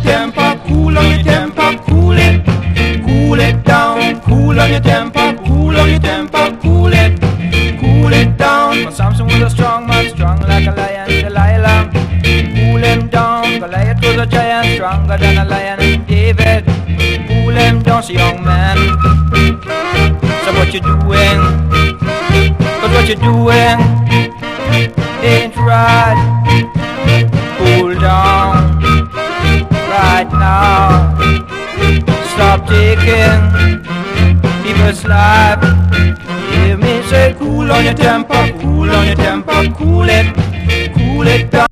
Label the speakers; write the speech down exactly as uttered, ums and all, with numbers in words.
Speaker 1: temper, cool on your temper, cool it, cool it down. Cool on your temper, cool on your temper, cool it, cool it down. For Samson was a strong man, strong like a lion, Delilah. Cool him down. Goliath was a giant, stronger than a lion, and David. Cool him down, so young man. So what you doing? But what you doing ain't right. Cool down right now. Stop taking people's life. Hear me say, cool on your temper, cool on your temper, cool it, cool it down.